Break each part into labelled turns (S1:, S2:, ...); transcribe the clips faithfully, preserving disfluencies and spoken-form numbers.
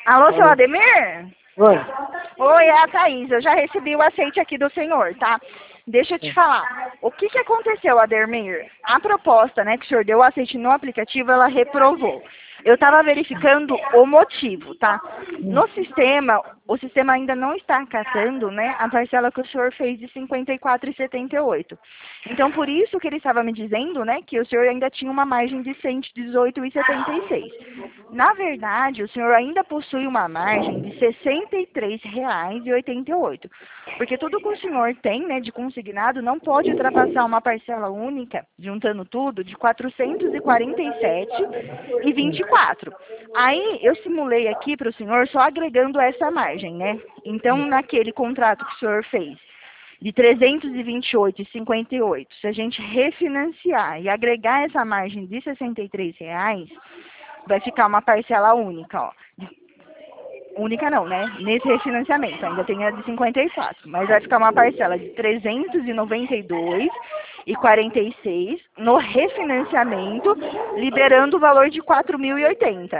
S1: Alô, seu
S2: Alô.
S1: Ademir?
S2: Oi.
S1: Oi, é a Thaís. Eu já recebi o aceite aqui do senhor, tá? Deixa eu te falar. O que que aconteceu, Ademir? A proposta, né, que o senhor deu o aceite no aplicativo, ela reprovou. Eu estava verificando o motivo, tá? No sistema, o sistema ainda não está catando, né, a parcela que o senhor fez de cinquenta e quatro reais e setenta e oito. Então, por isso que ele estava me dizendo, né, que o senhor ainda tinha uma margem de cento e dezoito reais e setenta e seis. Na verdade, o senhor ainda possui uma margem de sessenta e três reais e oitenta e oito. Porque tudo que o senhor tem, né, de consignado não pode ultrapassar uma parcela única, juntando tudo, de quatrocentos e quarenta e sete reais e vinte e quatro. Aí eu simulei aqui para o senhor só agregando essa margem, né? Então, naquele contrato que o senhor fez de trezentos e vinte e oito reais e cinquenta e oito, se a gente refinanciar e agregar essa margem de sessenta e três reais, vai ficar uma parcela única, ó. Única não, né? Nesse refinanciamento, ainda tem a de cinquenta e quatro, mas vai ficar uma parcela de trezentos e noventa e dois reais e quarenta e seis no refinanciamento, liberando o valor de quatro mil e oitenta.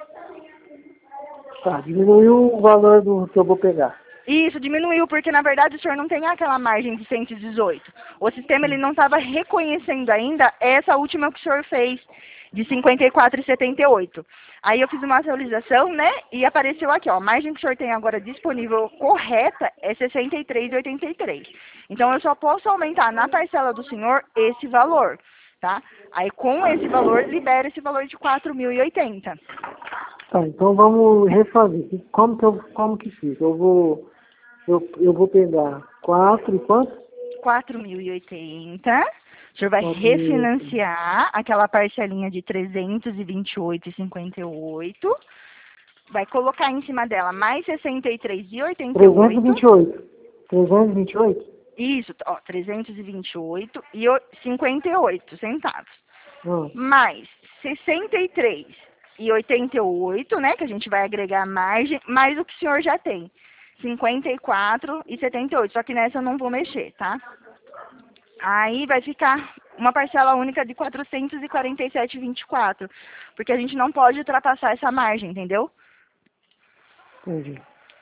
S2: Tá, diminuiu o valor do que eu vou pegar.
S1: Isso, diminuiu, porque na verdade o senhor não tem aquela margem de cento e dezoito. O sistema ele não estava reconhecendo ainda essa última que o senhor fez, de cinquenta e quatro reais e setenta e oito. Aí eu fiz uma atualização, né, e apareceu aqui, ó, a margem que o senhor tem agora disponível correta é sessenta e três reais e oitenta e três. Então eu só posso aumentar na parcela do senhor esse valor, tá? Aí com esse valor, libera esse valor de quatro mil e oitenta.
S2: Tá, então vamos refazer. Como que eu, como que fica? Eu vou, eu, eu vou pegar quatro e quanto?
S1: quatro mil e oitenta. O senhor vai
S2: quatro mil e oitenta.
S1: refinanciar aquela parcelinha de trezentos e vinte e oito reais e cinquenta e oito. Vai colocar em cima dela mais sessenta e três reais e oitenta e
S2: trezentos e
S1: oito.
S2: vinte e oito. trezentos e vinte e oito?
S1: Isso, ó, trezentos e vinte e oito e cinquenta e oito centavos.
S2: Ah,
S1: Mais sessenta e três reais e oitenta e oito, né, que a gente vai agregar a margem, mais o que o senhor já tem. cinquenta e quatro reais e setenta e oito, só que nessa eu não vou mexer, tá? Aí vai ficar uma parcela única de quatrocentos e quarenta e sete reais e vinte e quatro, porque a gente não pode ultrapassar essa margem, entendeu?
S2: entendi.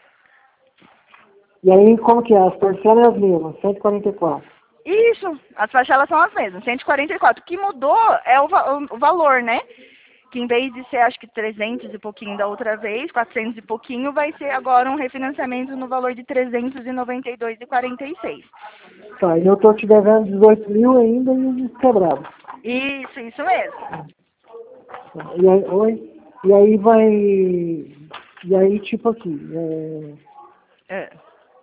S2: E aí, como que é? As parcelas são as mesmas, cento e quarenta e quatro.
S1: Isso, as parcelas são as mesmas, cento e quarenta e quatro. O que mudou é o, va o valor, né? Que em vez de ser, acho que trezentos e pouquinho da outra vez, quatrocentos e pouquinho, vai ser agora um refinanciamento no valor de trezentos e noventa e dois reais e quarenta e seis.
S2: Tá, e eu tô te devendo dezoito mil ainda e quebrado.
S1: Isso, isso mesmo.
S2: Tá, e aí, oi? E aí vai... E aí, tipo assim, é,
S1: É.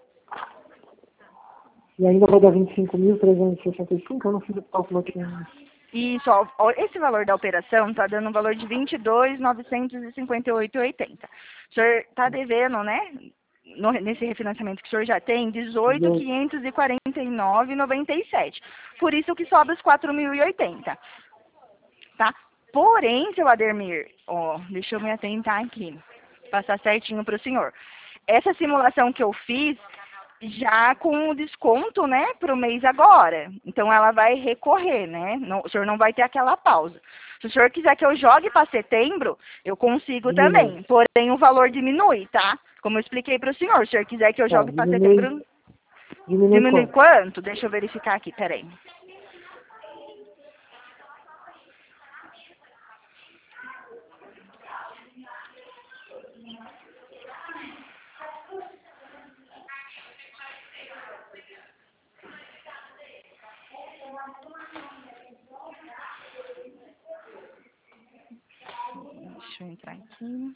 S2: e ainda vai dar vinte e cinco mil trezentos e sessenta e cinco, eu não fiz o cálculo aqui.
S1: Isso, ó, ó, esse valor da operação está dando um valor de vinte e dois mil novecentos e cinquenta e oito reais e oitenta. O senhor está devendo, né? No, nesse refinanciamento que o senhor já tem, dezoito mil quinhentos e quarenta e nove reais e noventa e sete. Por isso que sobra os quatro mil e oitenta. Tá? Porém, seu Ademir, ó, deixa eu me atentar aqui, passar certinho para o senhor. Essa simulação que eu fiz, já com o desconto, né, para o mês agora. Então, ela vai recorrer, né? Não, o senhor não vai ter aquela pausa. Se o senhor quiser que eu jogue para setembro, eu consigo
S2: Diminui.
S1: também. Porém, o valor diminui, tá? Como eu expliquei para o senhor. Se o senhor quiser que eu
S2: Tá,
S1: jogue para
S2: diminui,
S1: setembro,
S2: diminui
S1: diminui
S2: quanto?
S1: quanto? Deixa eu verificar aqui, peraí. Deixa eu entrar aqui.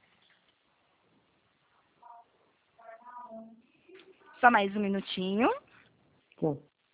S1: Só mais um minutinho.
S2: Tá.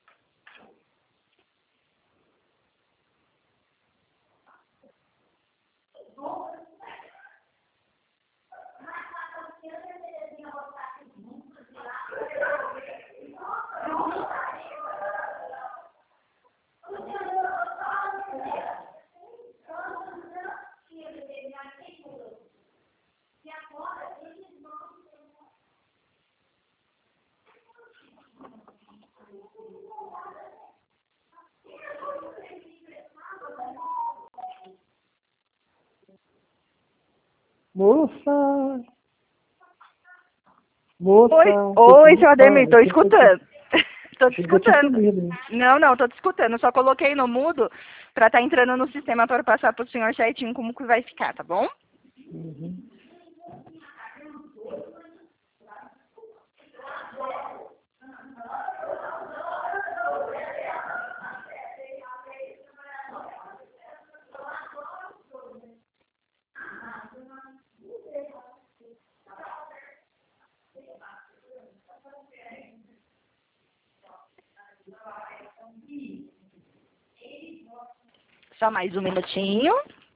S2: Moça! Moça!
S1: Oi,
S2: você
S1: oi,
S2: tem
S1: seu
S2: que
S1: Ademir, tô
S2: falar, você tem que-
S1: escutando. Tô te
S2: Achei que eu tinha
S1: escutando.
S2: sumido, né?
S1: Não, não, tô te escutando. Só coloquei no mudo pra estar entrando no sistema para passar pro senhor certinho como que vai ficar, tá bom?
S2: Uhum.
S1: Só mais um minutinho.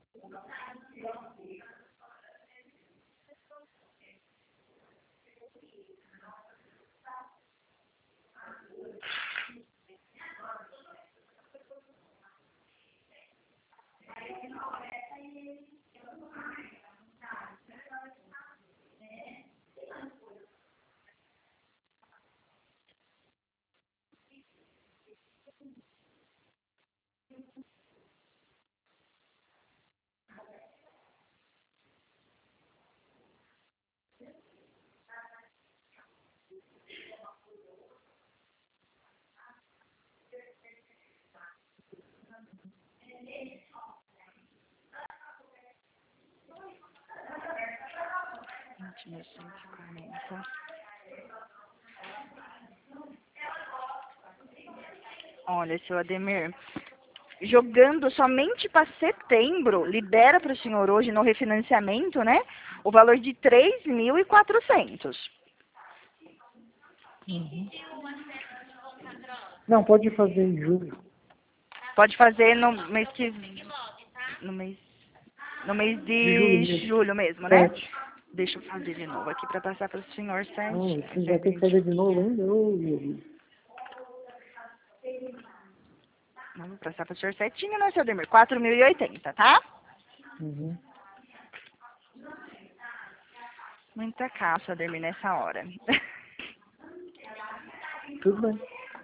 S1: vinte mil cento e quarenta. Olha, seu Ademir, jogando somente para setembro, libera para o senhor hoje no refinanciamento, né? O valor de três mil e quatrocentos.
S2: Uhum. Não, pode fazer em julho.
S1: Pode fazer no mês que no mês no mês
S2: De julho
S1: de
S2: mesmo.
S1: julho mesmo, né?
S2: Sete.
S1: Deixa eu fazer de novo aqui para passar para o senhor
S2: Não,
S1: certinho.
S2: você vai ter que fazer de novo ainda? Ô, Jesus.
S1: Vamos passar para o senhor certinho, né, seu Ademir? quatro mil e oitenta, tá?
S2: Uhum.
S1: Muita caça, Ademir, nessa hora.
S2: Tudo bem.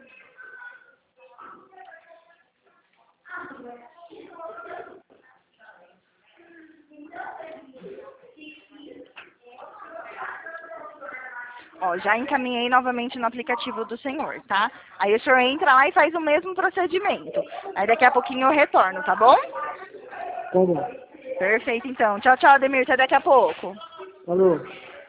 S1: Ó, já encaminhei novamente no aplicativo do senhor, tá? Aí o senhor entra lá e faz o mesmo procedimento. Aí daqui a pouquinho eu retorno, tá bom?
S2: Tá bom.
S1: Perfeito, então. Tchau, tchau, Ademir. Até daqui a pouco.
S2: Falou.